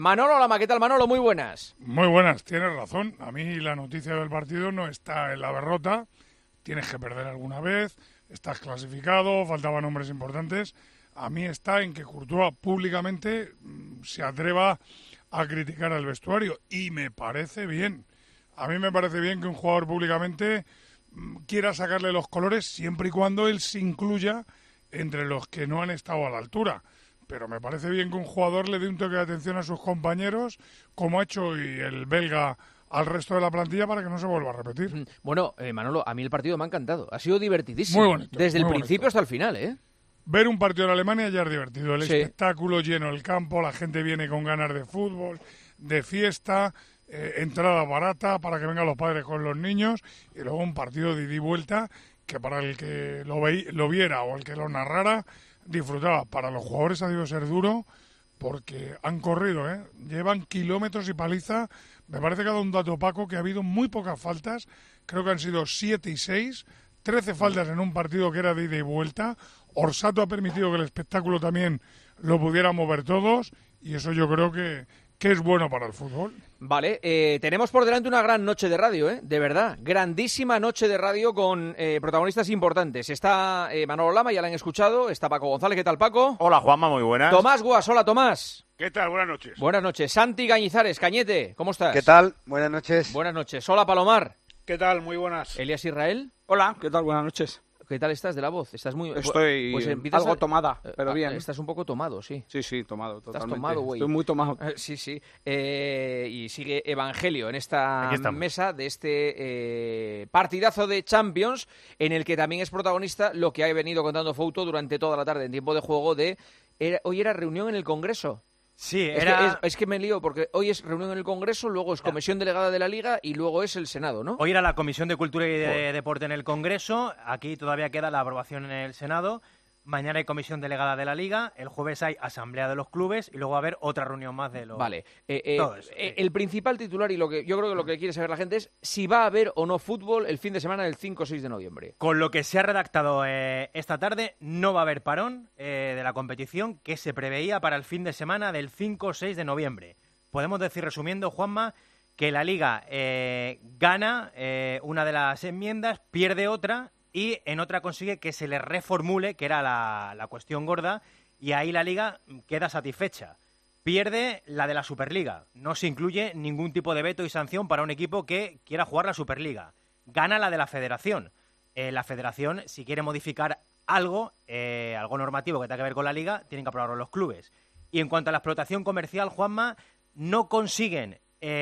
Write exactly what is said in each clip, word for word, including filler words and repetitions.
Manolo Lama, ¿qué tal, Manolo? Muy buenas. Muy buenas, tienes razón. A mí la noticia del partido no está en la derrota. Tienes que perder alguna vez, estás clasificado, faltaban hombres importantes. A mí está en que Courtois públicamente se atreva a criticar al vestuario y me parece bien. A mí me parece bien que un jugador públicamente quiera sacarle los colores siempre y cuando él se incluya entre los que no han estado a la altura. Pero me parece bien que un jugador le dé un toque de atención a sus compañeros, como ha hecho hoy el belga al resto de la plantilla, para que no se vuelva a repetir. Bueno, eh, Manolo, a mí el partido me ha encantado. Ha sido divertidísimo. Muy bonito. Desde muy el principio bonito. hasta el final, ¿eh? Ver un partido en Alemania ya es divertido. El Sí. espectáculo lleno el campo, la gente viene con ganas de fútbol, de fiesta, eh, entrada barata para que vengan los padres con los niños, y luego un partido de ida y vuelta que para el que lo, veí, lo viera o el que lo narrara disfrutaba. Para los jugadores ha debido ser duro porque han corrido, ¿eh? Llevan kilómetros y paliza. Me parece que ha dado un dato opaco que ha habido muy pocas faltas. Creo que han sido siete y seis, trece faltas en un partido que era de ida y vuelta. Orsato ha permitido que el espectáculo también lo pudiéramos ver todos y eso yo creo que, que es bueno para el fútbol. Vale, eh, tenemos por delante una gran noche de radio, ¿eh? De verdad, grandísima noche de radio con eh, protagonistas importantes. Está eh, Manolo Lama, ya la han escuchado, está Paco González, ¿qué tal, Paco? Hola, Juanma, muy buenas. Tomás Guas, hola, Tomás. ¿Qué tal? Buenas noches. Buenas noches. Santi Gañizares, Cañete, ¿cómo estás? ¿Qué tal? Buenas noches. Buenas noches. Hola, Palomar. ¿Qué tal? Muy buenas. Elías Israel. Hola, ¿qué tal? Buenas noches. ¿Qué tal estás de la voz? Estás muy... Estoy pues empiezas algo a- tomada, pero Ah, bien. Estás un poco tomado, sí. Sí, sí, tomado, totalmente. tomado, güey. Estoy muy tomado. Eh, Sí, sí. Eh, y sigue Evangelio en esta Aquí estamos. mesa de este eh, partidazo de Champions, en el que también es protagonista lo que ha venido contando Fouto durante toda la tarde en tiempo de juego de... Era, hoy era reunión en el Congreso. Sí, Es, era... que, es, es que me lío porque hoy es reunión en el Congreso, luego es comisión delegada de la Liga y luego es el Senado, ¿no? Hoy era la Comisión de Cultura y de Joder. Deporte en el Congreso, aquí todavía queda la aprobación en el Senado, mañana hay comisión delegada de la Liga, el jueves hay asamblea de los clubes y luego va a haber otra reunión más de los... Vale. Eh, eh, Todo eso, eh, sí. El principal titular y lo que yo creo que lo que quiere saber la gente es si va a haber o no fútbol el fin de semana del cinco o seis de noviembre. Con lo que se ha redactado eh, esta tarde, no va a haber parón eh, de la competición que se preveía para el fin de semana del cinco o seis de noviembre. Podemos decir, resumiendo, Juanma, que la Liga eh, gana eh, una de las enmiendas, pierde otra y en otra consigue que se le reformule, que era la, la cuestión gorda, y ahí la Liga queda satisfecha. Pierde la de la Superliga. No se incluye ningún tipo de veto y sanción para un equipo que quiera jugar la Superliga. Gana la de la Federación. Eh, la Federación, si quiere modificar algo, eh, algo normativo que tenga que ver con la Liga, tienen que aprobarlo los clubes. Y en cuanto a la explotación comercial, Juanma, no consiguen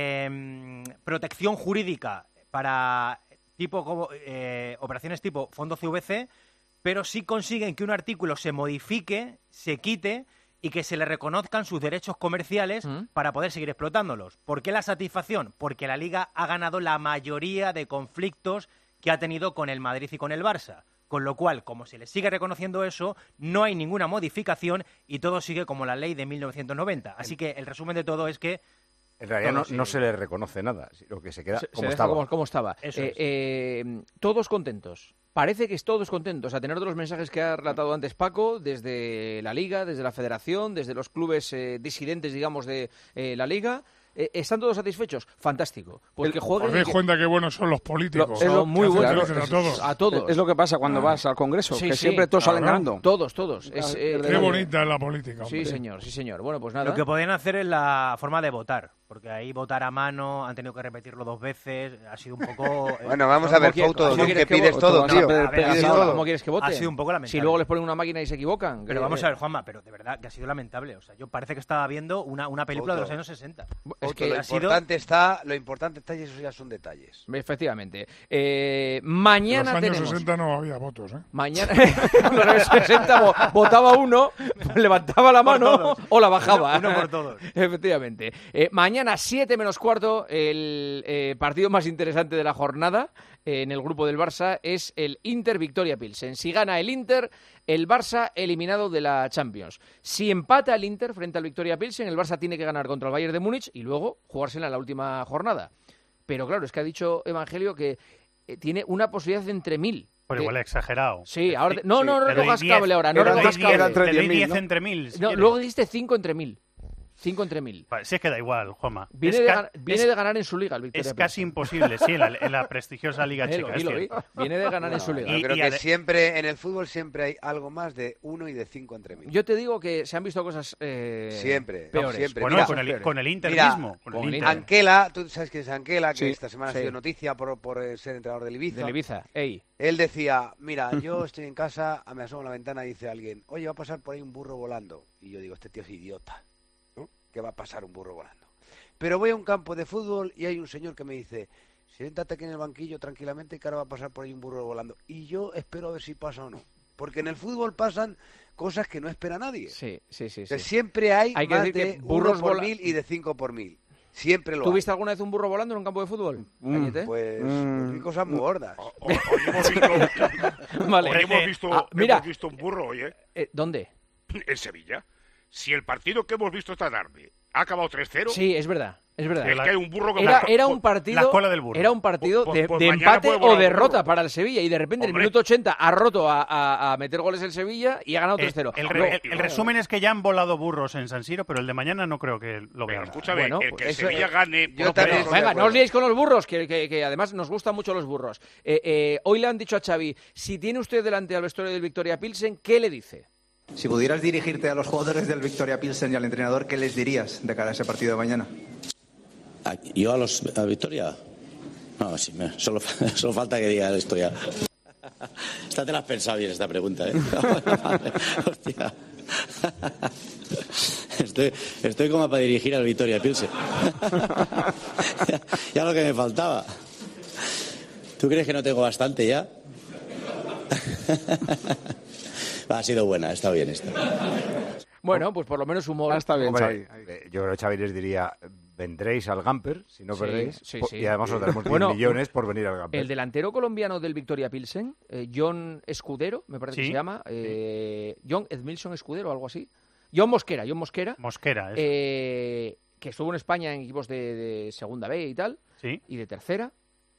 eh, protección jurídica para tipo como, eh, operaciones tipo Fondo C V C, pero sí consiguen que un artículo se modifique, se quite y que se le reconozcan sus derechos comerciales ¿Mm? para poder seguir explotándolos. ¿Por qué la satisfacción? Porque la Liga ha ganado la mayoría de conflictos que ha tenido con el Madrid y con el Barça. Con lo cual, como se le sigue reconociendo eso, no hay ninguna modificación y todo sigue como la ley de mil novecientos noventa. Así que el resumen de todo es que... En realidad no, Todo no sigue. se le reconoce nada, lo que se queda Se- se como deja estaba. como, como estaba. Eso Eh, es. eh, todos contentos. Parece que es todos contentos. A tener de los mensajes que ha relatado antes Paco, desde la Liga, desde la Federación, desde los clubes eh, disidentes, digamos, de eh, la Liga. Eh, ¿Están todos satisfechos? Fantástico. Pues que ¿Os jueguen... dais y que- cuenta qué buenos son los políticos? Lo- es lo- muy Que hacen bueno. felices a todos. A todos. Es lo que pasa cuando vas al Congreso, Sí, que sí, siempre todos salen claro. ganando. Todos, todos. Es, eh, Qué bonita es la política. Sí, hombre. señor, sí, señor. Bueno, pues nada. Lo que podrían hacer es la forma de votar, porque ahí votar a mano, han tenido que repetirlo dos veces, ha sido un poco... eh, Bueno, vamos a ¿Cómo ver, quieres- Fouto, cómo tú quieres que que pides vote? todo, Vas a tío. perder- a ver, ha Pides sido- todo. ¿Cómo quieres que voten? Ha sido un poco lamentable. Si luego les ponen una máquina y se equivocan. Pero que- vamos a ver, Juanma, pero de verdad que ha sido lamentable. O sea, yo parece que estaba viendo una, una película de los Foto. años sesenta. Es Fouto, que lo ha sido- importante está, lo importante está y eso ya son detalles. Efectivamente. Eh, En mañana los años tenemos... sesenta no había votos, ¿eh? Mañana, en los años sesenta vo- votaba uno, levantaba la Por mano todos. o la bajaba. Uno- uno por todos. Efectivamente. Eh, mañana, siete menos cuarto, el eh, partido más interesante de la jornada eh, en el grupo del Barça es el Inter-Victoria Pilsen. Si gana el Inter, el Barça eliminado de la Champions. Si empata el Inter frente al Victoria Pilsen, el Barça tiene que ganar contra el Bayern de Múnich y luego jugársela en la última jornada. Pero claro, es que ha dicho Evangelio que eh, tiene una posibilidad entre mil. Pero de- igual exagerado. Sí, ahora... te- No, sí, no, no Te doy recojas diez, cable ahora, no eran recojas diez, eran cable. tres. Te doy diez mil, diez ¿no? entre mil. si No, quieres. luego dijiste cinco entre mil. cinco entre mil. Vale, si es que da igual, Juanma. Viene, es de, ca- gan- viene es, de ganar en su liga el Victoria es casi Pilsen. imposible, sí, en la, en la prestigiosa Liga Eh, Checa. lo es vi, lo vi. cierto. Viene de ganar en su liga. Yo Y- creo y que ade- siempre, en el fútbol siempre hay algo más de uno y de cinco entre mil. Yo te digo que se han visto cosas eh, Siempre, peores. siempre. Bueno, Mira, con, el, con el Inter mira, mismo. Con con el el Inter. Inter. Anquela, tú sabes quién es Anquela, que Sí, esta semana sí. ha sido noticia por, por eh, ser entrenador del Ibiza. Del Ibiza. Ey. Él decía, mira, yo estoy en casa, me asomo a la ventana y dice alguien, oye, va a pasar por ahí un burro volando. Y yo digo, este tío es idiota, ¿no? ¿Qué va a pasar un burro volando? Pero voy a un campo de fútbol y hay un señor que me dice, siéntate aquí en el banquillo tranquilamente que ahora va a pasar por ahí un burro volando. Y yo espero a ver si pasa o no. Porque en el fútbol pasan cosas que no espera nadie. Sí, sí, sí. O sea, sí. siempre hay, Hay que más decir que de burros uno por vola- mil y de cinco por mil. Siempre lo ¿Tú hay. viste alguna vez un burro volando en un campo de fútbol? Mm. Cañete? Pues, Mm. pues vi cosas muy gordas. O- o- Hoy hemos visto, Vale. hoy hemos visto, Ah, mira. hemos visto un burro hoy, ¿eh? Eh, ¿Dónde? En Sevilla. Si el partido que hemos visto esta tarde ha acabado tres cero, Sí, es verdad. Es verdad. es que hay un burro que... Era, pues- era un la partido, cola del burro. era un partido Pues- de, pues de mañana empate puede o volar un derrota burro. para el Sevilla y de repente en el Hombre. minuto ochenta ha roto a, a- a meter goles el Sevilla y ha ganado Eh, tres cero. el, No, re- el- el resumen es que ya han volado burros en San Siro, pero el de mañana no creo que lo Pero vean. escúchame, Bueno, el pues que el eso- Sevilla gane... yo por también menos- estoy de venga, no acuerdo. os liéis con los burros, que, que- que además nos gustan mucho los burros. Eh, eh, hoy le han dicho a Xavi, si tiene usted delante al vestuario del Victoria Pilsen, ¿qué le dice? Si pudieras dirigirte a los jugadores del Victoria Pilsen y al entrenador, ¿qué les dirías de cara a ese partido de mañana? ¿A- ¿Yo a los a Victoria? No, sí, me- solo, solo falta que diga esto ya. Esta te la has pensado bien, esta pregunta, ¿eh? Vale, hostia. Estoy, estoy como para dirigir al Victoria Pilsen. ya, ya lo que me faltaba. ¿Tú crees que no tengo bastante ya? Ha sido buena, está bien esta. Bueno, pues por lo menos humor. Ah, está bien, Hombre, Xavi. eh, yo creo que Xavi les diría, vendréis al Gamper, si no Sí, perdéis, sí, po- sí. y además os daremos diez Bueno, millones por venir al Gamper. El delantero colombiano del Victoria Pilsen, eh, John Escudero, me parece que Sí, se llama, eh, John Edmilson Escudero, algo así. John Mosquera, John Mosquera, Mosquera, eso. eh, que estuvo en España en equipos de, de segunda B y tal, Sí. y de tercera,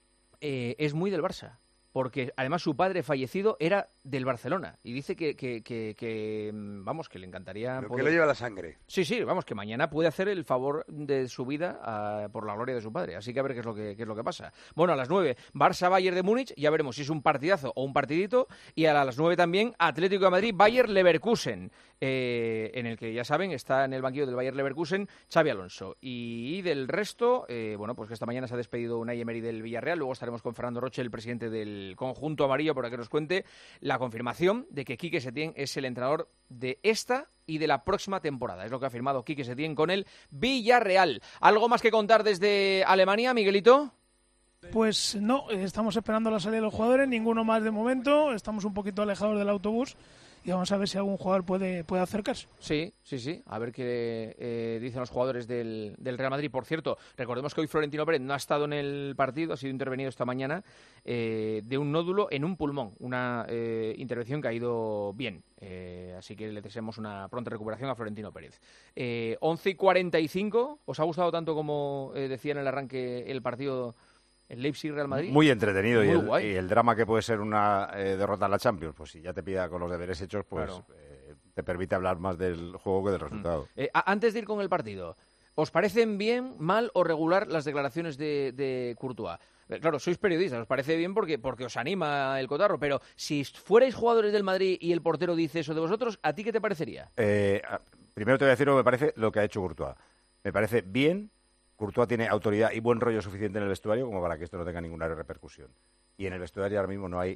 eh, es muy del Barça. Porque además su padre fallecido era del Barcelona. Y dice que, que, que, que, mm, vamos, que le encantaría... Lo poder- que lo lleva la sangre. Sí, sí, vamos, que mañana puede hacer el favor de su vida ah, por la gloria de su padre. Así que a ver qué es lo que, qué es lo que pasa. Bueno, a las nueve, Barça-Bayern de Múnich. Ya veremos si es un partidazo o un partidito. Y a las nueve también, Atlético de Madrid, Bayern-Leverkusen. Eh, en el que, ya saben, está en el banquillo del Bayern-Leverkusen Xavi Alonso. Y, y del resto, eh, bueno, pues que esta mañana se ha despedido Unai Emery del Villarreal. Luego estaremos con Fernando Roche, el presidente del conjunto amarillo, para que nos cuente la confirmación de que Quique Setién es el entrenador de esta y de la próxima temporada. Es lo que ha firmado Quique Setién con el Villarreal. ¿Algo más que contar desde Alemania, Miguelito? Pues no, estamos esperando la salida de los jugadores, ninguno más de momento, estamos un poquito alejados del autobús y vamos a ver si algún jugador puede, puede acercarse. Sí, sí, sí. A ver qué eh, dicen los jugadores del, del Real Madrid. Por cierto, recordemos que hoy Florentino Pérez no ha estado en el partido, ha sido intervenido esta mañana eh, de un nódulo en un pulmón. Una eh, intervención que ha ido bien. Eh, así que le deseamos una pronta recuperación a Florentino Pérez. Eh, once y cuarenta y cinco. ¿Os ha gustado tanto como eh, decía en el arranque el partido el Leipzig-Real Madrid? Muy entretenido. Muy y, el, guay. y el drama que puede ser una eh, derrota en la Champions, pues si ya te pida con los deberes hechos, pues Claro. eh, te permite hablar más del juego que del resultado. Eh, a- antes de ir con el partido, ¿os parecen bien, mal o regular las declaraciones de, de Courtois? Eh, Claro, sois periodistas, os parece bien porque, porque os anima el cotarro, pero si fuerais jugadores del Madrid y el portero dice eso de vosotros, ¿a ti qué te parecería? Eh, a- primero te voy a decir lo que me parece lo que ha hecho Courtois. Me parece bien. Courtois tiene autoridad y buen rollo suficiente en el vestuario como para que esto no tenga ninguna repercusión. Y en el vestuario ahora mismo no hay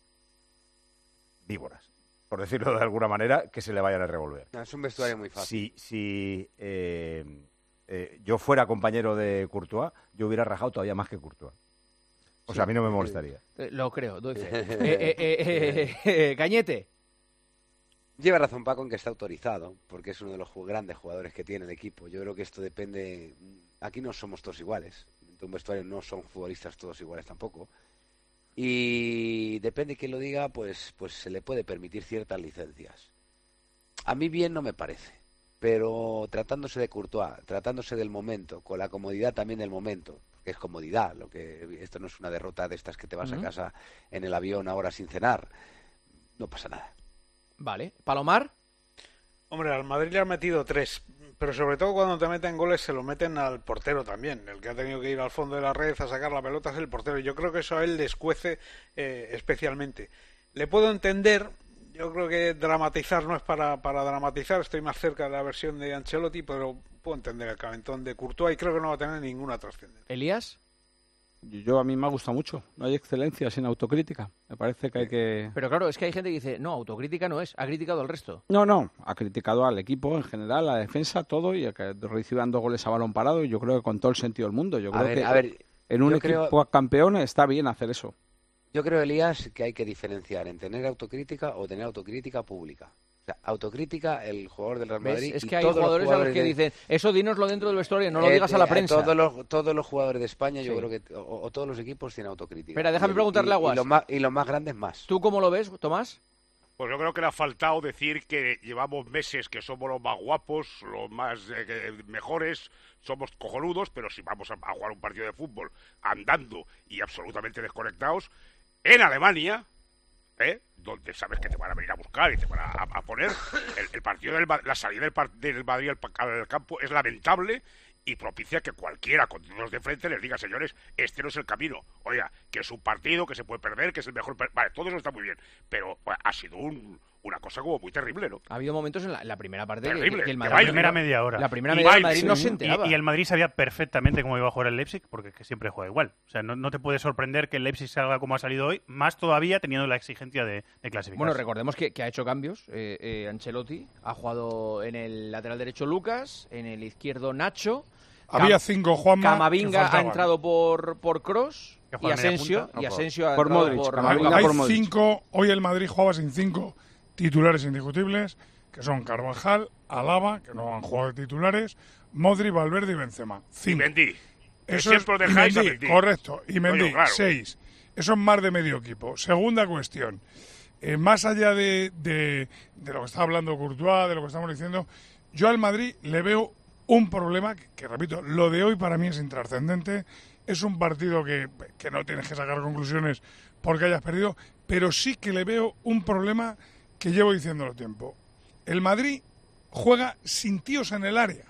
víboras, por decirlo de alguna manera, que se le vayan a revolver. No, es un vestuario muy fácil. Si, si eh, eh, yo fuera compañero de Courtois, yo hubiera rajado todavía más que Courtois. O sea, a mí no me molestaría. Eh, lo creo, doy fe. Eh, eh, eh, eh, eh, Cañete. Lleva razón Paco en que está autorizado, porque es uno de los ju- grandes jugadores que tiene el equipo. Yo creo que esto depende... Aquí no somos todos iguales. En un vestuario no son futbolistas todos iguales tampoco. Y depende de quién lo diga, pues, pues se le puede permitir ciertas licencias. A mí bien no me parece, pero tratándose de Courtois, tratándose del momento, con la comodidad también del momento, porque es comodidad, lo que esto no es una derrota de estas que te vas Ujú. a casa en el avión ahora sin cenar, no pasa nada. Vale. ¿Palomar? Hombre, al Madrid le han metido tres, Pero sobre todo cuando te meten goles se lo meten al portero también. El que ha tenido que ir al fondo de la red a sacar la pelota es el portero. Yo creo que eso a él le escuece eh, especialmente. Le puedo entender, yo creo que dramatizar no es para, para dramatizar, estoy más cerca de la versión de Ancelotti, pero puedo entender el calentón de Courtois y creo que no va a tener ninguna trascendencia. ¿Elías? Yo, yo a mí me ha gustado mucho. No hay excelencia sin autocrítica. Me parece que hay que... Pero claro, es que hay gente que dice, no, autocrítica no es, ha criticado al resto. No, no, ha criticado al equipo en general, a la defensa, todo, y el que reciban dos goles a balón parado, y yo creo que con todo el sentido del mundo. Yo creo a ver, que a ver, en un creo... equipo campeón está bien hacer eso. Yo creo, Elías, que hay que diferenciar en tener autocrítica o tener autocrítica pública. O sea, autocrítica, el jugador del Real Madrid... ¿Ves? Es y que hay todos jugadores, los jugadores a los que de... dicen, eso dínoslo dentro del vestuario, no lo Eh, digas a la eh, prensa. Todos los, todos los jugadores de España, yo Sí. creo que... O, o todos los equipos tienen autocrítica. Espera, déjame Y- preguntarle y- a Guas. Y los más, y los más grandes más. ¿Tú cómo lo ves, Tomás? Pues yo creo que le ha faltado decir que llevamos meses que somos los más guapos, los más eh, que- mejores, somos cojonudos, pero si vamos a, a jugar un partido de fútbol andando y absolutamente desconectados, en Alemania, ¿eh? donde sabes que te van a venir a buscar y te van a, a poner, el, el partido del Ma- la salida del, par- del Madrid al, pa- al campo es lamentable y propicia que cualquiera con los de frente les diga, señores, este no es el camino. Oiga, que es un partido que se puede perder, que es el mejor... per- Vale, todo eso está muy bien, pero bueno, ha sido un, una cosa como muy terrible, ¿no? Ha habido momentos en la, la primera parte Terrible, que, que el que Madrid... La primera media hora. La primera Y media hora el baile, Madrid no sí. se enteraba. Y, y el Madrid sabía perfectamente cómo iba a jugar el Leipzig, porque es que siempre juega igual. O sea, no, no te puede sorprender que el Leipzig salga como ha salido hoy, más todavía teniendo la exigencia de, de clasificar. Bueno, recordemos que, que ha hecho cambios. Eh, eh, Ancelotti ha jugado en el lateral derecho Lucas, en el izquierdo Nacho. Había Cam- cinco, Juanma, que Camavinga ha faltaban. entrado por, por Kroos Que y juega media Asensio, punta. y No, Asensio ha por entrado Modric, por Camavinga Luka Hay por Modric. cinco, hoy el Madrid jugaba sin cinco titulares indiscutibles, que son Carvajal, Alaba, que no han jugado de titulares, Modric, Valverde y Benzema. Y Cinco. Mendy, que Eso siempre es, os y dejáis a Mendy, Mendy. correcto. Y Mendy, Coño, claro. seis. Eso es más de medio equipo. Segunda cuestión. Eh, más allá de, de, de lo que está hablando Courtois, de lo que estamos diciendo, yo al Madrid le veo un problema que, que, repito, lo de hoy para mí es intrascendente. Es un partido que, que no tienes que sacar conclusiones porque hayas perdido, pero sí que le veo un problema que llevo diciéndolo tiempo. El Madrid juega sin tíos en el área.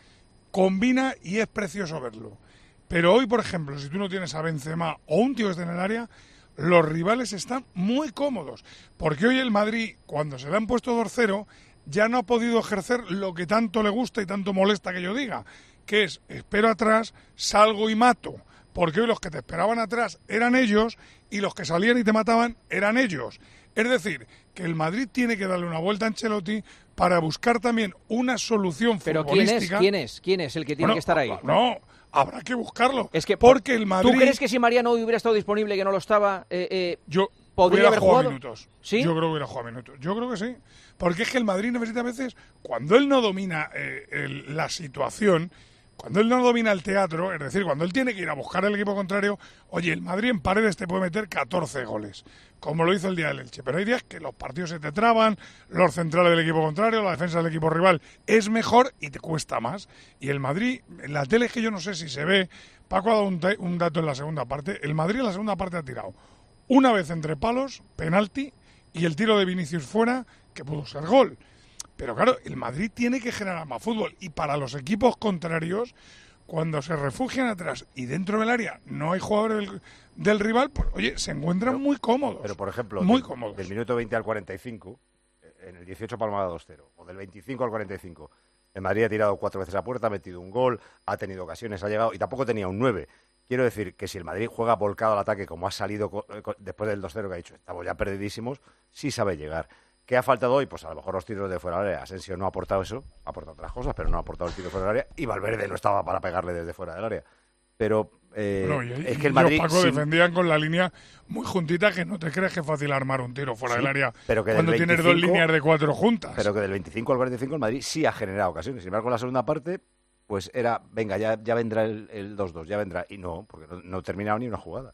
Combina y es precioso verlo. Pero hoy, por ejemplo, si tú no tienes a Benzema o un tío que esté en el área, los rivales están muy cómodos. Porque hoy el Madrid, cuando se le han puesto dos cero, ya no ha podido ejercer lo que tanto le gusta y tanto molesta que yo diga, que es, espero atrás, salgo y mato. Porque hoy los que te esperaban atrás eran ellos y los que salían y te mataban eran ellos. Es decir, que el Madrid tiene que darle una vuelta a Ancelotti para buscar también una solución Pero ¿quién es? futbolística. ¿Quién es? ¿Quién es el que tiene Bueno, que estar ahí? No, habrá que buscarlo. Es que porque el Madrid... ¿Tú crees que si Mariano hoy hubiera estado disponible, que no lo estaba, eh, eh, yo podría hubiera haber jugado jugado? minutos? ¿Sí? Yo creo que hubiera jugado minutos. Yo creo que sí. Porque es que el Madrid necesita a veces, cuando él no domina eh, el- la situación, cuando él no domina el teatro, es decir, cuando él tiene que ir a buscar al equipo contrario, oye, el Madrid en Paredes te puede meter catorce goles, como lo hizo el día del Elche. Pero hay días que los partidos se te traban, los centrales del equipo contrario, la defensa del equipo rival es mejor y te cuesta más. Y el Madrid, en la tele es que yo no sé si se ve, Paco ha dado un, te- un dato en la segunda parte, el Madrid en la segunda parte ha tirado una vez entre palos, penalti, y el tiro de Vinicius fuera, que pudo ser gol. Pero claro, el Madrid tiene que generar más fútbol. Y para los equipos contrarios, cuando se refugian atrás y dentro del área no hay jugadores del, del rival, pues oye, se encuentran Pero- muy cómodos. Pero, por ejemplo, muy del, cómodos. del minuto veinte al cuarenta y cinco, en el dieciocho Palmada dos cero, o del veinticinco al cuarenta y cinco, el Madrid ha tirado cuatro veces a puerta, ha metido un gol, ha tenido ocasiones, ha llegado, y tampoco tenía un nueve. Quiero decir que si el Madrid juega volcado al ataque, como ha salido co- co- después del dos cero que ha dicho, estamos ya perdidísimos, sí sabe llegar. ¿Qué ha faltado hoy? Pues a lo mejor los tiros de fuera del área. Asensio no ha aportado eso, ha aportado otras cosas, pero no ha aportado el tiro fuera del área, y Valverde no estaba para pegarle desde fuera del área. Pero eh, No, y- es y que el ellos, Madrid... Paco, sin- defendían con la línea muy juntita, que no te crees que es fácil armar un tiro fuera Sí, del área pero que del cuando tienes dos veinticinco líneas de cuatro juntas. Pero que del veinticinco al cuarenta y cinco el Madrid sí ha generado ocasiones. Sin embargo, en la segunda parte, pues era, venga, ya, ya vendrá el, el dos dos, ya vendrá. Y no, porque no, no terminaba ni una jugada.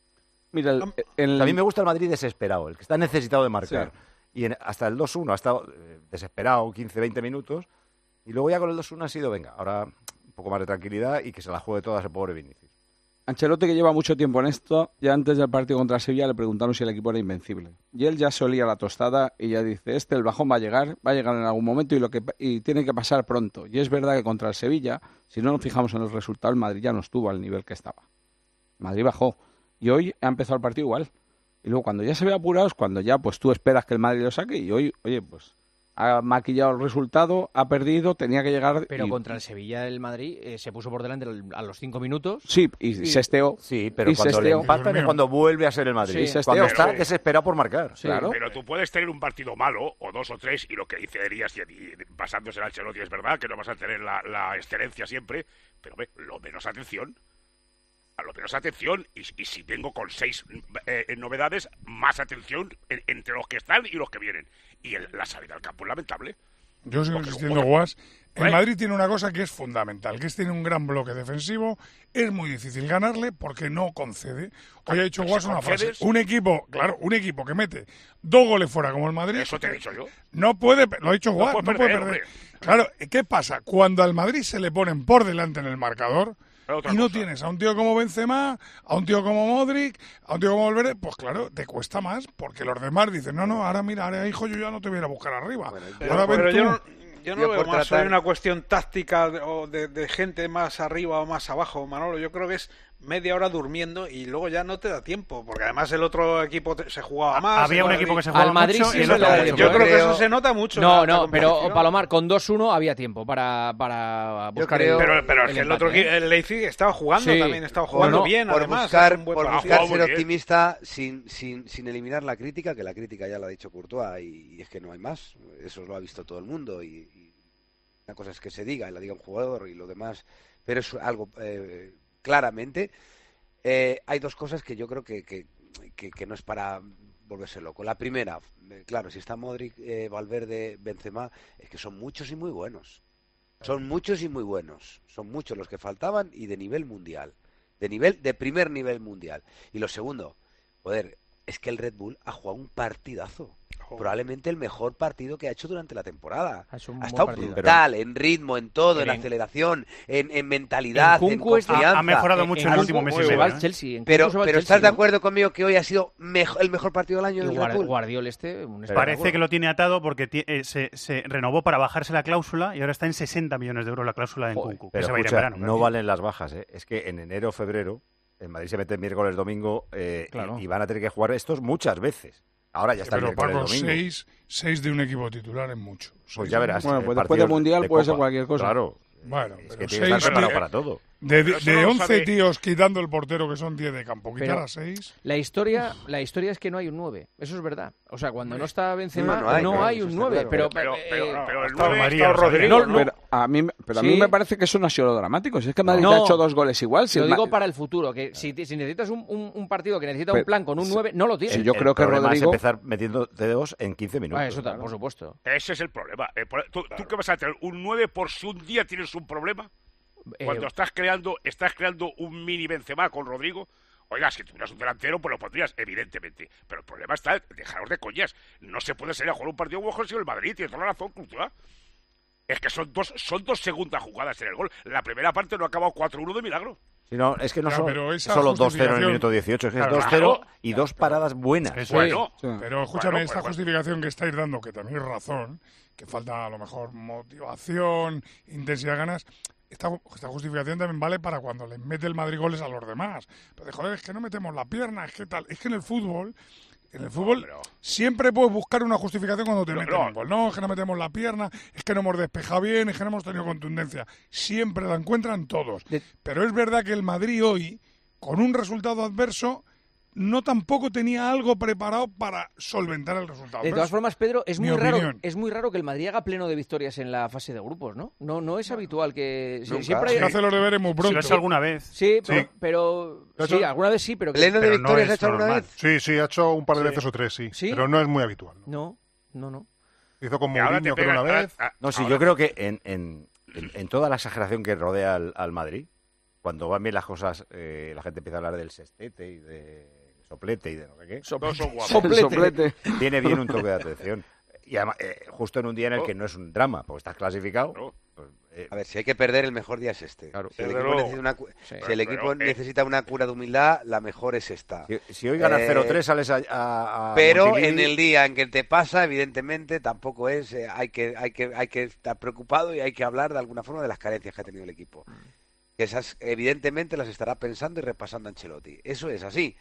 Mira, el, el- A mí me gusta el Madrid desesperado, el que está necesitado de marcar. Sí. Y en- hasta el dos uno ha estado eh, desesperado quince veinte minutos. Y luego ya con el dos uno ha sido, venga, ahora un poco más de tranquilidad y que se la juegue toda ese pobre Vinicius. Ancelotti, que lleva mucho tiempo en esto, ya antes del partido contra el Sevilla le preguntaron si el equipo era invencible. Y él ya se olía la tostada y ya dice, este el bajón va a llegar, va a llegar en algún momento y lo que y tiene que pasar pronto. Y es verdad que contra el Sevilla, si no nos fijamos en el resultado, el Madrid ya no estuvo al nivel que estaba. Madrid bajó. Y hoy ha empezado el partido igual. Y luego cuando ya se ve apurado es cuando ya pues tú esperas que el Madrid lo saque y hoy, oye, pues ha maquillado el resultado, ha perdido, tenía que llegar... Pero y... contra el Sevilla el Madrid eh, se puso por delante a los cinco minutos. Sí, y, y se esteó. Sí, pero y cuando le empatan es cuando vuelve a ser el Madrid. Sí, cuando está pero, desesperado por marcar. Sí, claro. Pero tú puedes tener un partido malo, o dos o tres, y lo que dice Elías, y, y basándose en Ancelotti, es verdad que no vas a tener la, la excelencia siempre, pero ve, lo menos atención. A lo menos atención, y, y si vengo con seis eh, novedades, más atención en, entre los que están y los que vienen. Y el, la salida al campo es lamentable. Yo sigo Porque insistiendo, luego- Guas. El ¿Eh? Madrid tiene una cosa que es fundamental, que es tiene un gran bloque defensivo. Es muy difícil ganarle porque no concede. Hoy ha dicho Pero Guas si una frase. concedes- Un equipo, claro, un equipo que mete dos goles fuera como el Madrid. Eso te he dicho yo. No puede, lo ha dicho No Guas, puede no puede perder, perder. hombre. Claro, ¿qué pasa? Cuando al Madrid se le ponen por delante en el marcador Pero otra y no cosa. tienes a un tío como Benzema, a un tío como Modric, a un tío como Valverde, pues claro, te cuesta más porque los demás dicen, no, no, ahora mira, ahora hijo, yo ya no te voy a ir a buscar arriba. Pero, ahora ven pero tú. yo no, yo no Yo veo por más tratar- hoy una cuestión táctica de, o de, de gente más arriba o más abajo, Manolo. Yo creo que es media hora durmiendo y luego ya no te da tiempo, porque además el otro equipo te- se jugaba más. Había el un Madrid- equipo que se jugaba Al Madrid mucho sí y el se otro le da mucho. tiempo. Yo creo que creo- eso se nota mucho. No, en la no, pero competición. Palomar, con dos uno había tiempo para, para Yo buscar creo- el Pero, pero es que el empate, otro ¿eh? equipo, el Leipzig estaba jugando Sí. también, estaba Por jugando no- bien, por además. buscar, hace un buen por partido. buscar jugado ser muy bien. optimista sin, sin, sin eliminar la crítica, que la crítica ya la ha dicho Courtois y, y es que no hay más. Eso lo ha visto todo el mundo y, y una cosa es que se diga y la diga un jugador y lo demás, pero es algo eh, claramente. Eh, hay dos cosas que yo creo que, que, que, que no es para volverse loco. La primera, eh, claro, si está Modric, eh, Valverde, Benzema, es que son muchos y muy buenos. Son muchos y muy buenos. Son muchos los que faltaban y de nivel mundial. De nivel, de primer nivel mundial. Y lo segundo, joder, es que el Red Bull ha jugado un partidazo. Probablemente el mejor partido que ha hecho durante la temporada. Ha hecho un Ha buen estado partido. brutal, en ritmo, en todo, Pero en en- aceleración, en, en mentalidad, en en Kunku este- confianza. Ha mejorado En- mucho en en el Kunku último mes y se medio, va al ¿eh? Chelsea, en Pero, Kunku se va al pero Chelsea, ¿estás de ¿no? acuerdo conmigo que hoy ha sido mejo- el mejor partido del año Y del Guar- Red Bull? Guardiola este, un Parece espectáculo. que lo tiene atado porque ti- eh, se, se renovó para bajarse la cláusula y ahora está en sesenta millones de euros la cláusula en Joder, Kunku. Que Pero se va a ir en escucha, verano. no claro. valen las bajas, ¿eh? Es que en enero, febrero, en Madrid se mete miércoles, domingo, eh, y- Claro. y, van a tener que jugar estos muchas veces. Ahora ya está el Pero miércoles, Paco, domingo. seis, seis de un equipo titular es mucho. Pues Seis ya de- verás. Bueno, eh, pues después partidos del Mundial de puede ser Copa. cualquier cosa. Claro. Bueno, es pero que tiene que estar seis preparado tíos- para todo. De, Pero eso de no lo once sabe- tíos quitando el portero, que son diez de campo, quitar Pero- a seis. La historia, la historia es que no hay un nueve, eso es verdad. O sea, cuando no está Benzema, No, no no hay, hay, claro, eso un está nueve. claro. Pero, Pero, eh, pero, eh, pero el Estaba nueve María, está lo sabía. Rodrigo. No, no. Pero a mí, pero a mí Sí. me parece que eso no ha sido lo dramático. Si es que Madrid No. ha hecho dos goles igual. Si lo el Ma- digo para el futuro, que si, si necesitas un, un- un partido que necesita Pero- un plan con un nueve, no lo tienes. Sí, yo El creo que problema Rodrigo- es empezar metiendo dedos en quince minutos. Ah, eso tal, claro. por supuesto. Ese es el problema. Eh, por- ¿Tú, ¿Tú qué vas a tener? ¿Un nueve por si un día tienes un problema? Eh, Cuando estás creando estás creando un mini Benzema con Rodrigo. Oiga, si tuvieras un delantero, pues lo pondrías, evidentemente. Pero el problema está, dejaros de coñas. No se puede salir a jugar un partido como el Madrid, tienes toda la razón, Courtois. Es que son dos, son dos segundas jugadas en el gol. La primera parte no ha acabado cuatro uno de milagro. Si no, es que no Ya, son pero esa solo dos cero en el justificación- minuto dieciocho, es que es Claro, dos cero claro. y dos paradas buenas. Eso Bueno, Sí. Pero escúchame, Bueno, esta pues, justificación que estáis dando, que tenéis razón, que falta a lo mejor motivación, intensidad, ganas. Esta, esta justificación también vale para cuando les mete el Madrid goles a los demás. Pero de, joder, es que no metemos la pierna, es que tal. Es que en el fútbol, en el fútbol pero- siempre puedes buscar una justificación cuando te No, meten no. un gol. No, es que no metemos la pierna, es que no hemos despejado bien, es que no hemos tenido contundencia. Siempre la encuentran todos. De- Pero es verdad que el Madrid hoy, con un resultado adverso, no tampoco tenía algo preparado para solventar el resultado De todas adverso. formas, Pedro, es Mi muy raro, opinión. es muy raro que el Madrid haga pleno de victorias en la fase de grupos, ¿no? No, no es habitual que si- Nunca. siempre Si hay, hace los deberes muy Si lo pronto. ha hecho alguna vez. sí, Sí. pero, pero- Lo ha sí, hecho- alguna vez sí, pero que ¿Pleno de Pero no victorias es ha hecho alguna normal. vez? Sí, sí, ha hecho un par de veces o tres, sí. ¿Sí? Pero no es muy habitual. ¿no? no, no, no. Hizo con que ahora Mourinho, te creo, pegan- una vez. ah, ah, No, sí, ahora- yo creo que en, en, en, en toda la exageración que rodea al, al Madrid, cuando van bien las cosas, eh, la gente empieza a hablar del sextete y de soplete y de no sé qué. Todos son guapos. Soplete. Soplete. Viene bien un toque de atención. Y además, eh, justo en un día en el que no es un drama, porque estás clasificado. No. Pues, eh, A ver, si hay que perder, el mejor día es este. Claro. Si el Desde equipo, luego. necesita una, cu- Sí. si el equipo Pero, eh, necesita una cura de humildad, la mejor es esta. si, si hoy ganas Eh, cero tres, sales a, a- a Pero Montilivi. en el día en que te pasa, evidentemente, tampoco es. eh, hay, que, hay, que, hay que estar preocupado y hay que hablar de alguna forma de las carencias que ha tenido el equipo. Que esas, evidentemente, las estará pensando y repasando Ancelotti. Eso es así.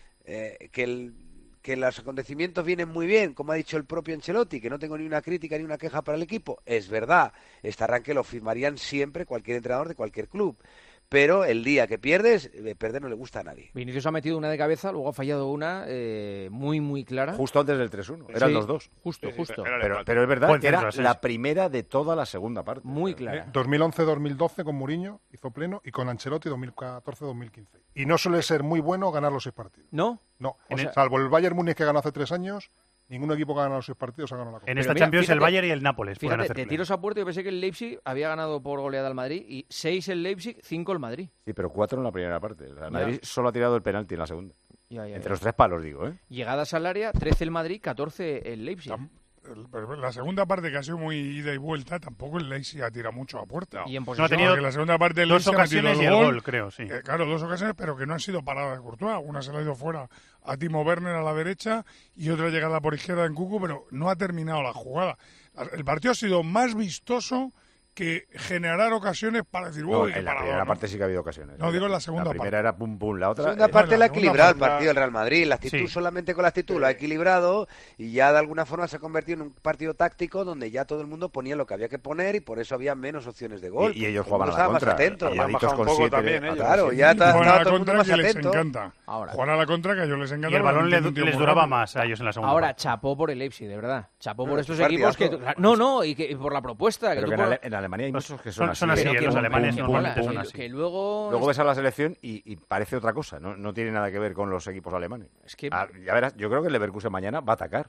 Eh, que, el, que los acontecimientos vienen muy bien, como ha dicho el propio Ancelotti, que no tengo ni una crítica ni una queja para el equipo. Es verdad. Este arranque lo firmarían siempre cualquier entrenador de cualquier club. Pero el día que pierdes, eh, perder no le gusta a nadie. Vinicius ha metido una de cabeza, luego ha fallado una eh, muy, muy clara. Justo antes del tres uno. Eran Sí, los dos. Justo, Sí, sí, justo. era el Pero, empate. pero es verdad Buen que era centro, sí, la sí. primera de toda la segunda parte. Muy Eh, clara. dos mil once dos mil doce con Mourinho hizo pleno y con Ancelotti dos mil catorce dos mil quince. Y no suele ser muy bueno ganar los seis partidos. ¿No? No, En el- salvo el Bayern Múnich que ganó hace tres años, ningún equipo que ha ganado los seis partidos ha ganado la Copa. En Pero esta mira, Champions fíjate- el Bayern y el Nápoles pueden Fíjate, hacer de pleno. tiros a puerta yo pensé que el Leipzig había ganado por goleada al Madrid y seis el Leipzig, cinco el Madrid. Sí, pero cuatro en la primera parte. O sea, el Madrid solo ha tirado el penalti en la segunda. Ya, ya, Entre ya. los tres palos, digo, ¿eh? Llegadas al área, trece el Madrid, catorce el Leipzig. Tam- el- pero la segunda parte, que ha sido muy ida y vuelta, tampoco el Leipzig ha tirado mucho a puerta. Y en No, posición. ha tenido Porque la segunda parte el dos Leipzig ha metido ocasiones y el gol, creo, sí. Eh, claro, dos ocasiones, pero que no han sido paradas de Courtois. Una se la ha ido fuera a Timo Werner a la derecha y otra llegada por izquierda en Cucu, pero no ha terminado la jugada. El partido ha sido más vistoso que generar ocasiones para decir, No, uy, qué en la parador", primera ¿no? parte sí que ha habido ocasiones. No, digo en la segunda La primera parte. era pum pum, la La otra... segunda eh, parte la la ha segunda equilibrado el parte- partido del Real Madrid. La actitud Sí. solamente con la actitud lo ha equilibrado y ya de alguna forma se ha convertido en un partido táctico donde ya todo el mundo ponía lo que había que poner y por eso había menos opciones de gol. Y, y ellos Todo el jugaban mundo a la estaba más contra. atento. Y han Tapaditos bajado con un poco siete, también atrás. ellos. Claro, Sí, ya está, juegan estaba a la todo el mundo contra más que les atento. encanta. Ahora. Jugar a la contra que a ellos les encanta. Y el balón porque les, tienen un tío les muy duraba rápido. más a ellos en la segunda. Ahora, parte. chapó por el Leipzig, de verdad. Chapó por No, estos es un equipos que... partidazo. No, no, y, que, y por la propuesta. Pero tú que en, por- Ale- en Alemania hay Pues muchos que son- son, son así. así, pero eh, que los mola, alemanes que normalmente mola, son que- así. Que luego... Luego ves a la selección y, y parece otra cosa. No, no tiene nada que ver con los equipos alemanes. Es que... Ah, ya verás, yo creo que el Leverkusen mañana va a atacar.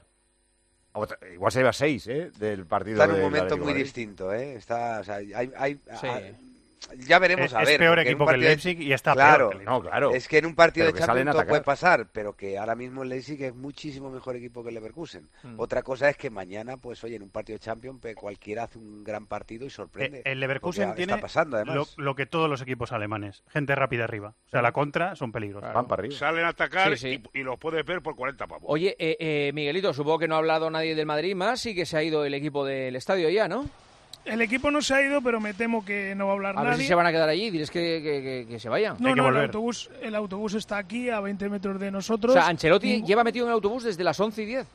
Otra- igual se lleva seis, ¿eh? Del partido Está en un del momento Atlético muy de Madrid. distinto, ¿eh? Está, o sea, hay, hay- Sí. a- ya veremos Es, a es ver. peor porque en un equipo que el partido de- Leipzig y está Claro. peor que el No, claro. Es que en un partido Pero de que salen Champions a todo atacar. puede pasar, pero que ahora mismo el Leipzig es muchísimo mejor equipo que el Leverkusen. Mm. Otra cosa es que mañana, pues oye, en un partido de Champions pe- cualquiera hace un gran partido y sorprende. Eh, El Leverkusen Porque tiene está pasando, además. lo, lo que todos los equipos alemanes. Gente rápida arriba. O sea, la contra son peligros. Van para arriba. Salen a atacar Sí, sí. Y, y los puedes ver por cuarenta pavos. Oye, eh, eh, Miguelito, supongo que no ha hablado nadie del Madrid más y que se ha ido el equipo del estadio ya, ¿no? El equipo no se ha ido, pero me temo que no va a hablar A ver nadie. si se van a quedar allí, diles que, que- que- que se vayan. No, Hay que no, el volver. autobús, el autobús está aquí a veinte metros de O nosotros. sea, Ancelotti Ningún- lleva metido en el autobús desde las once y diez.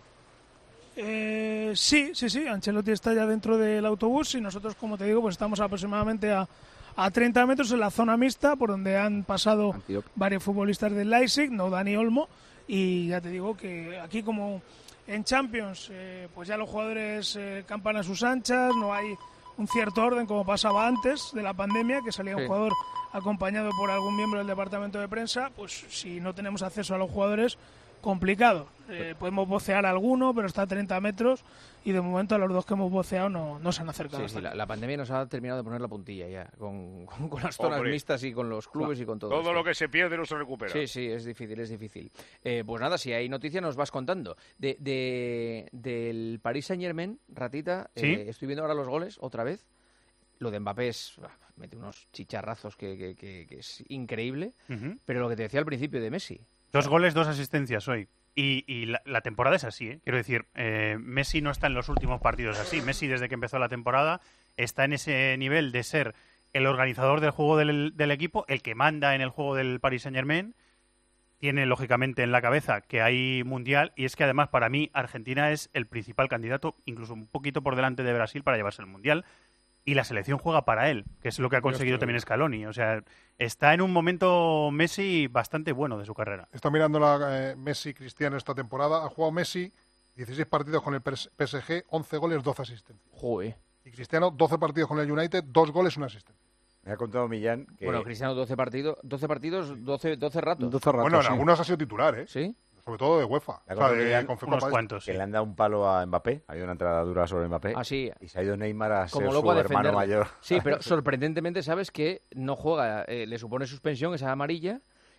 Eh, sí, sí, sí. Ancelotti está ya dentro del autobús y nosotros, como te digo, pues estamos aproximadamente a, a treinta metros en la zona mixta, por donde han pasado Antioquia. varios futbolistas del Leipzig, no Dani Olmo. Y ya te digo que aquí, como en Champions, eh, pues ya los jugadores eh, campan a sus anchas, no hay un cierto orden como pasaba antes de la pandemia, que salía Sí. un jugador acompañado por algún miembro del departamento de prensa. Pues si no tenemos acceso a los jugadores, complicado. Eh, podemos vocear a alguno, pero está a treinta metros y de momento a los dos que hemos voceado no, no se han acercado. Sí, hasta sí, la, aquí. la pandemia nos ha terminado de poner la puntilla ya, con, con- con las zonas Hombre. mixtas y con los clubes y con todo. Todo esto. lo que se pierde no se recupera. Sí, sí, es difícil, es difícil. Eh, pues nada, si hay noticias nos vas contando. De, de- del Paris Saint-Germain, ratita, ¿Sí? eh, estoy viendo ahora los goles otra vez. Lo de Mbappé es, ah, mete unos chicharrazos que, que- que- que es increíble. Ujú. Pero lo que te decía al principio de Messi. Dos goles, dos asistencias hoy. Y, y la, la temporada es así, ¿eh? Quiero decir, eh, Messi no está en los últimos partidos así. Messi, desde que empezó la temporada, está en ese nivel de ser el organizador del juego del, del equipo, el que manda en el juego del Paris Saint-Germain. Tiene, lógicamente, en la cabeza que hay Mundial. Y es que, además, para mí, Argentina es el principal candidato, incluso un poquito por delante de Brasil, para llevarse el Mundial. Y la selección juega para él, que es lo que ha conseguido también Scaloni. O sea, está en un momento Messi bastante bueno de su carrera. Está mirando la eh, Messi Cristiano esta temporada. Ha jugado Messi dieciséis partidos con el P S G, once goles, doce asistencias. Joder. Y Cristiano doce partidos con el United, dos goles, una asistencia. Me ha contado Millán que... Bueno, Cristiano, doce partidos, doce partidos, doce, doce ratos. doce ratos, Bueno, en sí. algunos ha sido titular, ¿eh? ¿Sí? Sobre todo de UEFA. Me ha O sea, contado de Millán Confecopa Unos esta. cuantos, sí. que le han dado un palo a Mbappé. Ha habido una entrada dura sobre Mbappé. Así. Y se ha ido Neymar a Como ser loco su a hermano defenderle. mayor. Sí, pero sorprendentemente sabes que no juega, eh, le supone suspensión esa amarilla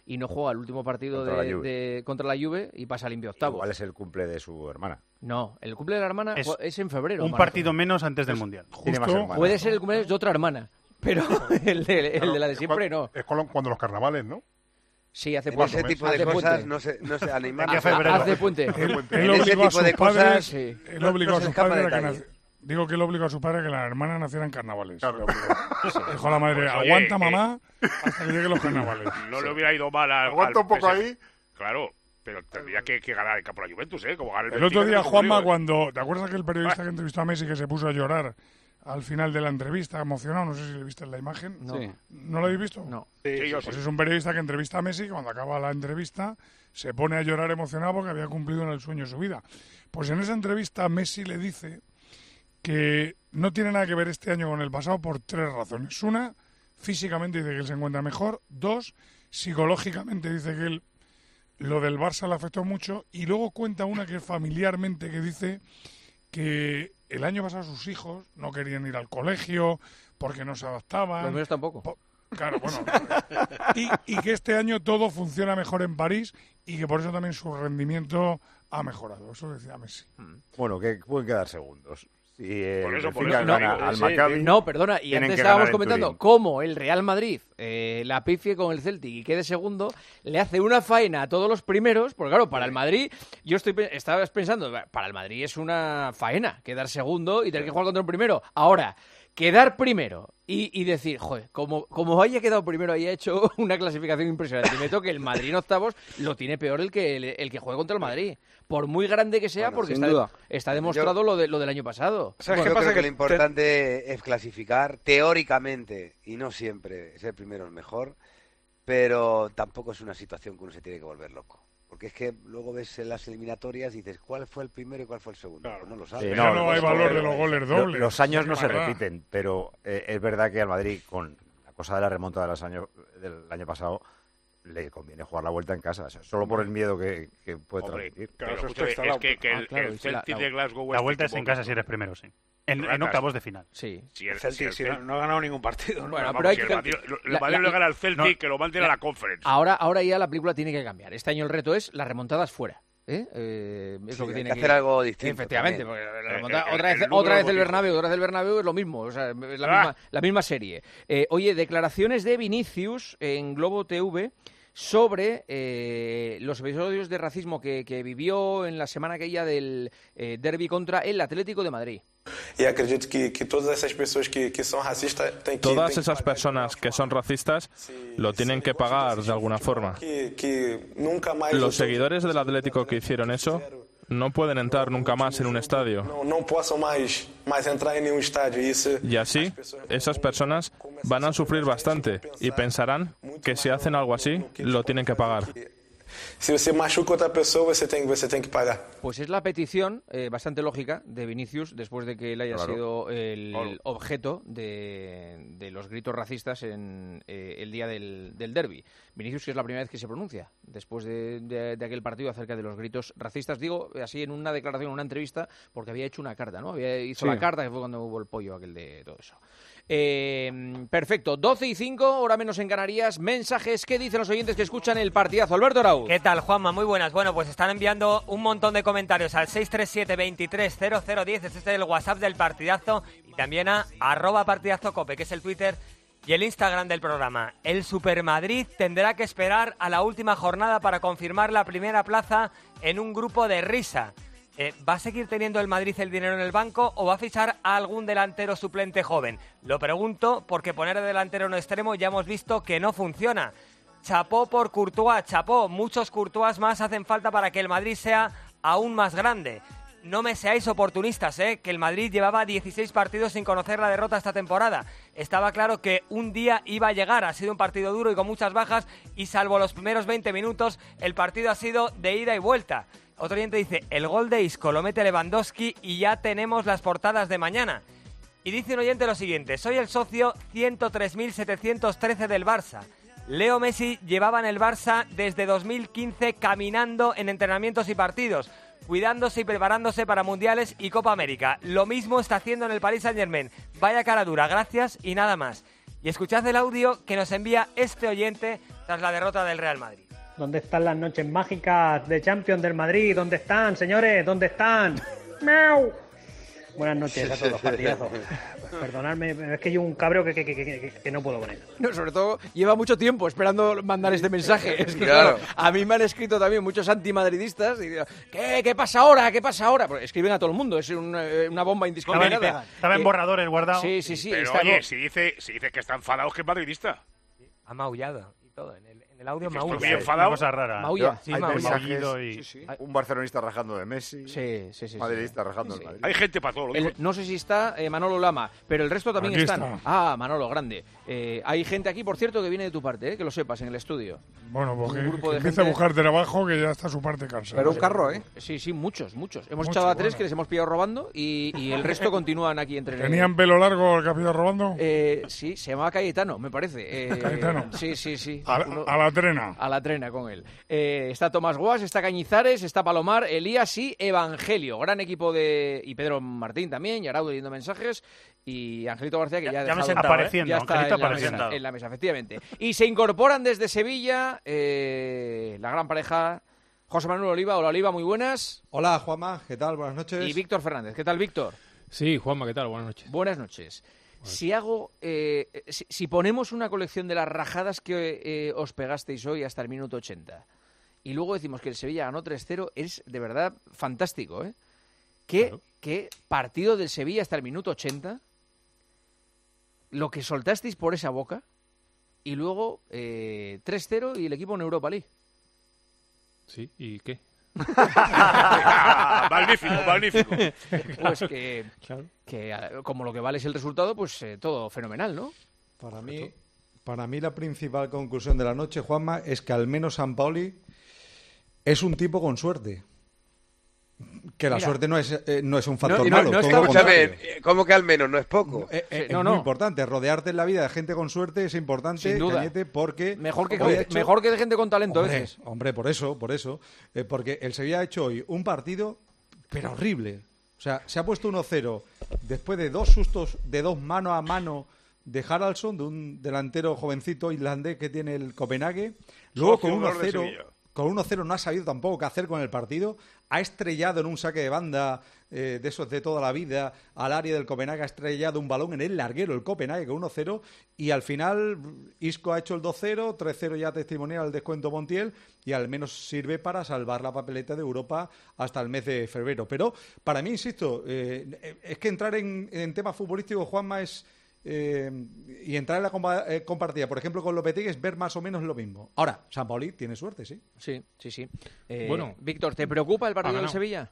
y no juega el último partido Contra de, la Juve. de- contra la Juve y pasa limpio octavo. Igual es el cumple de su hermana. No, el cumple de la hermana es, Es en febrero. Un Maratón. partido menos antes del Mundial. Tiene más Justo- hermanas. Puede ser el cumpleaños de otra hermana, pero el de, el de la de Es siempre cuando- no. Es cuando, cuando los carnavales, ¿no? Sí, hace En puente. ese tipo de Hace cosas, puente. no sé, no sé, a Neymar Aquí a no se- febrero. Hace puente. Él, él En ese obligó a tipo sus de padres, cosas, sí. él no- obligó no a se sus escapa padres a que detalle. naci- digo que él obligó a sus padres a que la hermana naciera en carnavales. Claro. Le obligó. Dijo a la madre, Pues, oye, aguanta eh, mamá hasta que lleguen los carnavales. No le hubiera ido mal al. Aguanta al un poco P S G. ahí. Claro, pero tendría que, que ganar el campo de la Juventus, ¿eh? Como gana el El Benfica, otro día, no tengo Juanma, lío, ¿eh? cuando... ¿Te acuerdas aquel periodista que entrevistó a Messi que se puso a llorar al final de la entrevista, emocionado? No sé si le viste en la imagen. No. Sí. ¿No lo habéis visto? No. Sí, yo Pues sí. es un periodista que entrevista a Messi, que cuando acaba la entrevista se pone a llorar emocionado porque había cumplido en el sueño de su vida. Pues en esa entrevista Messi le dice que no tiene nada que ver este año con el pasado por tres razones. Una, físicamente dice que él se encuentra mejor. Dos, psicológicamente dice que él lo del Barça le afectó mucho. Y luego cuenta una que es familiarmente, que dice que el año pasado sus hijos no querían ir al colegio porque no se adaptaban. Los míos tampoco. Po- Claro, bueno. Y, y que este año todo funciona mejor en París y que por eso también su rendimiento ha mejorado. Eso decía Messi. Bueno, que pueden quedar segundos. Si el Por eso, por Benfica eso, gana no, al sí, Maccabi, No, perdona, y tienen antes que estábamos ganar en comentando Turín. cómo el Real Madrid eh, la pifie con el Celtic y quede segundo, le hace una faena a todos los primeros, porque claro, para el Madrid, yo estoy pe- estaba pensando, para el Madrid es una faena quedar segundo y tener que jugar contra el primero. Ahora, quedar primero y, y decir, joder, como, como haya quedado primero, haya hecho una clasificación impresionante, y me toque el Madrid en octavos, lo tiene peor el que, el, el que juegue contra el Madrid. Por muy grande que sea, Bueno, porque sin está, duda. está demostrado Yo- lo, de, lo del año pasado. ¿Sabes Yo qué creo pasa? que, Que lo importante es clasificar teóricamente y no siempre ser primero es mejor, pero tampoco es una situación que uno se tiene que volver loco. Porque es que luego ves en las eliminatorias y dices, ¿cuál fue el primero y cuál fue el segundo? Claro. Pues no lo Sí, sabes. Ya no hay lo- valor lo- de los goles lo- dobles. Los años Es no se verdad. repiten, pero eh, es verdad que al Madrid, con la cosa de la remonta de los años, del año pasado, le conviene jugar la vuelta en casa. O sea, solo por el miedo que, que puede Hombre, transmitir. Claro, pero eso está escúchame, es instalado. que, que Ah, el, claro, el sí, la- Celtic la- de Glasgow La este vuelta es equipo- en casa si eres primero, sí. En, en Ratas. octavos de final. Sí. Si el, Celtic, si si el no, no ha ganado ningún partido. ¿no? Bueno, Vamos, pero hay si el que- Madrid, lo- el la- Madrid la- le gana al Celtic, no, que lo manden a la Conference. Ahora, ahora ya la película tiene que cambiar. Este año el reto es las remontadas fuera. ¿eh? Eh, es Sí, lo que hay tiene que hacer algo distinto Efectivamente, también. porque la Eh, remontada- el- otra el vez, número otra de vez el motivos. Bernabéu, otra vez el Bernabéu es lo mismo, o sea, es la, Ah. misma, la misma serie. Eh, oye, declaraciones de Vinicius en Globo T V sobre eh, los episodios de racismo que, que vivió en la semana aquella del eh, derbi contra el Atlético de Madrid. Y acredito que, que todas esas personas que, que son racistas têm que, Todas têm que esas pagar personas que son racistas lo tienen que pagar de alguna forma. que, que nunca mais Los seguidores del Atlético que hicieron eso no pueden entrar nunca más en un estadio. não, não possam mais, mais entrar em nenhum estádio. E isso, Y así, esas personas van a sufrir bastante y pensarán que si hacen algo así, lo tienen que pagar. se você machuca outra pessoa, você tem, você tem que pagar. Pues es la petición eh, bastante lógica de Vinicius después de que él haya Claro. sido el Claro. objeto de, de los gritos racistas en eh, el día del, del derby. Vinicius, que es la primera vez que se pronuncia después de, de- de aquel partido acerca de los gritos racistas. Digo así en una declaración, en una entrevista, porque había hecho una carta, ¿no? Había hizo Sí. la carta, que fue cuando hubo el pollo aquel de todo eso. Eh, perfecto, doce y cinco, hora menos en Canarias. Mensajes, ¿qué dicen los oyentes que escuchan el partidazo? Alberto Arauz. ¿Qué tal, Juanma? Muy buenas. Bueno, pues están enviando un montón de comentarios al seis tres siete, veintitrés cero cero diez. Este es el WhatsApp del partidazo. Y también a arroba partidazo cope, que es el Twitter y el Instagram del programa. El Supermadrid tendrá que esperar a la última jornada para confirmar la primera plaza en un grupo de risa. Eh, ¿Va a seguir teniendo el Madrid el dinero en el banco o va a fichar a algún delantero suplente joven? Lo pregunto porque poner de delantero en extremo ya hemos visto que no funciona. Chapó por Courtois, chapó. Muchos Courtois más hacen falta para que el Madrid sea aún más grande. No me seáis oportunistas, ¿eh? Que el Madrid llevaba dieciséis partidos sin conocer la derrota esta temporada. Estaba claro que un día iba a llegar. Ha sido un partido duro y con muchas bajas y salvo los primeros veinte minutos, el partido ha sido de ida y vuelta. Otro oyente dice, el gol de Isco lo mete Lewandowski y ya tenemos las portadas de mañana. Y dice un oyente lo siguiente, soy el socio ciento tres mil setecientos trece del Barça. Leo Messi llevaba en el Barça desde dos mil quince caminando en entrenamientos y partidos, cuidándose y preparándose para Mundiales y Copa América. Lo mismo está haciendo en el Paris Saint-Germain. Vaya cara dura, gracias y nada más. Y escuchad el audio que nos envía este oyente tras la derrota del Real Madrid. ¿Dónde están las noches mágicas de Champions del Madrid? ¿Dónde están, señores? ¿Dónde están? ¡Miau! Buenas noches a todos, partidazos. Perdonadme, es que yo un cabreo que, que, que, que, que no puedo poner. No, sobre todo, lleva mucho tiempo esperando mandar este mensaje. Es que, Claro. claro, a mí me han escrito también muchos antimadridistas y digo, ¿qué, ¿qué pasa ahora? ¿Qué pasa ahora? Pues escriben a todo el mundo, es una, una bomba indiscriminada. Estaba en Eh, borradores guardado. Sí, sí, sí. Pero está- oye, si dice, si dice que está enfadado, es que es madridista. Ha maullado y todo, en el, en el audio Dice, maulla. estoy muy enfadado. Una cosa rara. Maulla. Sí, Hay maulla. mensajes, Maullido y- sí, sí. Un barcelonista rajando de Messi, Sí, sí, sí. madridista sí. rajando Sí, del sí. Madrid. Hay gente para todo. Lo digo. El- no sé si está eh, Manolo Lama, pero el resto también Aquí están. está. Ah, Manolo, grande. Eh, hay gente aquí, por cierto, que viene de tu parte, eh, que lo sepas, en el estudio. Bueno, Un porque grupo que de empiece a gente- buscar trabajo, que ya está su parte cansada. Pero un carro, ¿eh? Sí, sí, muchos, muchos. Hemos Mucho, echado a tres bueno. que les hemos pillado robando y, y el resto continúan aquí entre ¿Tenían pelo largo el que ha pillado robando? Eh, sí, se llamaba Cayetano, me parece. Eh, Cayetano. Sí, sí, sí. A, Uno- a la trena. a la trena con él. Eh, está Tomás Guas, está Cañizares, está Palomar, Elías y Evangelio. Gran equipo de... Y Pedro Martín también, y Araudo leyendo mensajes. Y Angelito García, que ya, Ya- ha ya me he dejado- sentado, Apareciendo, ya está Angelito en la, apareciendo. mesa, en la mesa, efectivamente. Y se incorporan desde Sevilla eh, la gran pareja José Manuel Oliva. Hola, Oliva, muy buenas. Hola, Juanma, ¿qué tal? Buenas noches. Y Víctor Fernández. ¿Qué tal, Víctor? Sí, Juanma, ¿qué tal? Buenas noches. Buenas noches. Si hago, eh, si, si ponemos una colección de las rajadas que eh, os pegasteis hoy hasta el minuto ochenta y luego decimos que el Sevilla ganó tres cero, es de verdad fantástico, ¿eh? ¿Qué, Claro. qué partido del Sevilla hasta el minuto ochenta? Lo que soltasteis por esa boca y luego eh, tres cero y el equipo en Europa League. Sí, ¿y qué? magnífico, magnífico. Pues que, Claro. que eh, como lo que vale es el resultado, pues eh, todo fenomenal, ¿no? Para mí, para mí la principal conclusión de la noche, Juanma, es que al menos Sampaoli es un tipo con suerte. Que la Mira. suerte no es, eh, no es un factor No, y no- malo. no todo está- lo contrario. Escúchame, ¿cómo que al menos? No es poco. Eh, eh, Sí, es no, muy no. importante. Rodearte en la vida de gente con suerte es importante, Sin duda. Cañete, porque... Mejor que, hoy ha hecho- mejor que de gente con talento a hombre, veces. hombre, por eso, por eso. Eh, porque el Sevilla ha hecho hoy un partido, pero horrible. O sea, se ha puesto uno cero después de dos sustos de dos mano a mano de Haraldsson, de un delantero jovencito islandés que tiene el Copenhague. Luego Socio con uno honor de cero Sevilla. con uno cero no ha sabido tampoco qué hacer con el partido. Ha estrellado en un saque de banda eh, de esos de toda la vida al área del Copenhague, ha estrellado un balón en el larguero, el Copenhague, con uno cero. Y al final Isco ha hecho el dos cero, tres cero ya testimonial al descuento Montiel, y al menos sirve para salvar la papeleta de Europa hasta el mes de febrero. Pero para mí, insisto, eh, es que entrar en, en temas futbolísticos, Juanma, es... Eh, y entrar en la compa- eh, compartida, por ejemplo, con Lopetegui, es ver más o menos lo mismo. Ahora, Sampaoli tiene suerte, sí. Sí, sí, sí. Eh, Bueno. Víctor, ¿te preocupa el partido Ha del ganado. Sevilla?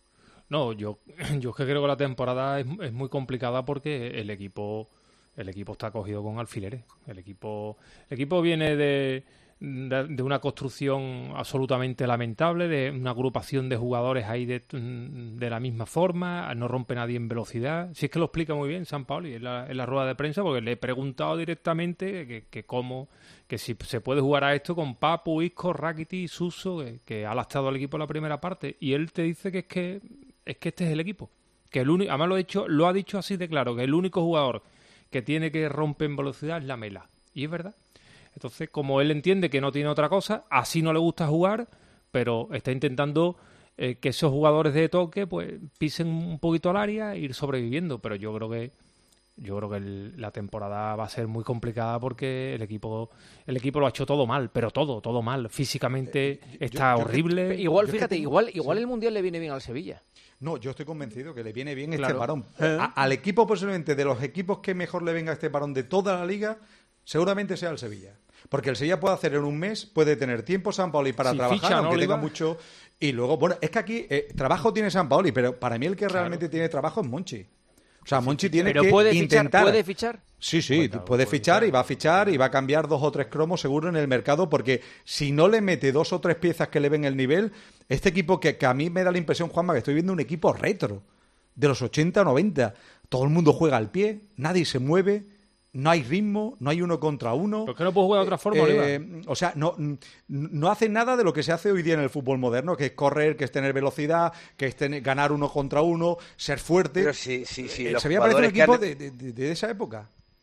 No, yo, yo es que creo que la temporada es, es muy complicada porque el equipo el equipo está cogido con alfileres. El equipo el equipo viene de, de, de una construcción absolutamente lamentable, de una agrupación de jugadores ahí de, de la misma forma, no rompe nadie en velocidad. Si es que lo explica muy bien Sampaoli en la, en la rueda de prensa, porque le he preguntado directamente que, que cómo, que si se puede jugar a esto con Papu, Isco, Rakitic, Suso, que, que ha lastrado al equipo en la primera parte, y él te dice que es que es que este es el equipo, que el único, además lo ha dicho, lo ha dicho así de claro, que el único jugador que tiene que romper en velocidad es Lamela, y es verdad. Entonces, como él entiende que no tiene otra cosa, así no le gusta jugar, pero está intentando eh, que esos jugadores de toque pues pisen un poquito al área e ir sobreviviendo, pero yo creo que yo creo que el- la temporada va a ser muy complicada porque el equipo el equipo lo ha hecho todo mal, pero todo, todo mal. Físicamente está yo- yo- Igual, Horrible. Yo es que fíjate, tengo- igual, igual sí. el Mundial le viene bien al Sevilla. No, yo estoy convencido que le viene bien Claro. este parón. ¿Eh? A- al equipo, posiblemente, de los equipos que mejor le venga este parón de toda la liga, seguramente sea el Sevilla. Porque el Sevilla puede hacer en un mes, puede tener tiempo Sampaoli para Si trabajar, ficha, ¿no, aunque tenga Oliva? mucho. Y luego, bueno, es que aquí eh, trabajo tiene Sampaoli, pero para mí el que realmente tiene trabajo es Monchi. O sea, Monchi tiene Pero que puede fichar, intentar... ¿puede fichar? Sí, sí, puede fichar y va a fichar y va a cambiar dos o tres cromos seguro en el mercado, porque si no le mete dos o tres piezas que le ven el nivel, este equipo que, que a mí me da la impresión, Juanma, que estoy viendo un equipo retro, de los ochenta o noventa. Todo el mundo juega al pie, nadie se mueve, no hay ritmo, no hay uno contra uno. ¿Por qué no puedo jugar de otra forma, Eh, Oliva? o sea, no, no hace nada de lo que se hace hoy día en el fútbol moderno, que es correr, que es tener velocidad, que es tener- ganar uno contra uno, ser fuerte. Pero sí, sí, sí, El los Sevilla parece un jugadores que equipo han- de, de- de- de esa época.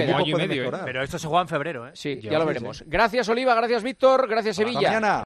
queda. año y medio, ¿eh? Pero esto se juega en febrero, ¿eh? Sí, Ya, ya lo sí, veremos. Gracias, Oliva, gracias, Víctor, gracias, Hasta Sevilla. mañana.